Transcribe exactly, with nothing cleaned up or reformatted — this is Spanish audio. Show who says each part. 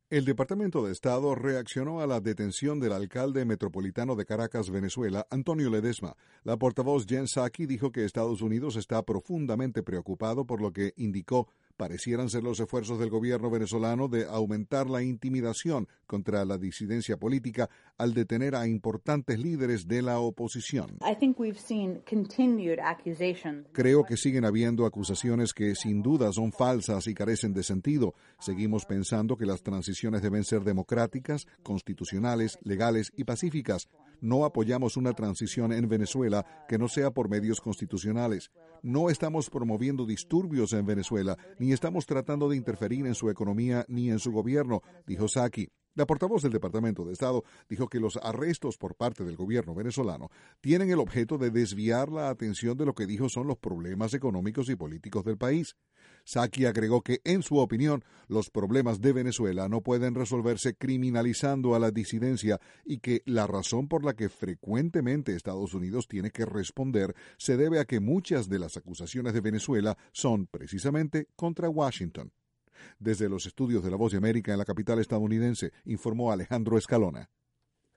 Speaker 1: El Departamento de Estado reaccionó a la detención del alcalde metropolitano de Caracas, Venezuela, Antonio Ledesma. La portavoz Jen Psaki dijo que Estados Unidos está profundamente preocupado por lo que indicó parecieran ser los esfuerzos del gobierno venezolano de aumentar la intimidación contra la disidencia política al detener a importantes líderes de la oposición. Creo que siguen habiendo acusaciones que sin duda son falsas y carecen de sentido. Seguimos pensando que las transiciones deben ser democráticas, constitucionales, legales y pacíficas. No apoyamos una transición en Venezuela que no sea por medios constitucionales. No estamos promoviendo disturbios en Venezuela, ni estamos tratando de interferir en su economía ni en su gobierno, dijo Psaki. La portavoz del Departamento de Estado dijo que los arrestos por parte del gobierno venezolano tienen el objeto de desviar la atención de lo que dijo son los problemas económicos y políticos del país. Psaki agregó que, en su opinión, los problemas de Venezuela no pueden resolverse criminalizando a la disidencia y que la razón por la que frecuentemente Estados Unidos tiene que responder se debe a que muchas de las acusaciones de Venezuela son precisamente contra Washington. Desde los estudios de La Voz de América en la capital estadounidense, informó Alejandro Escalona.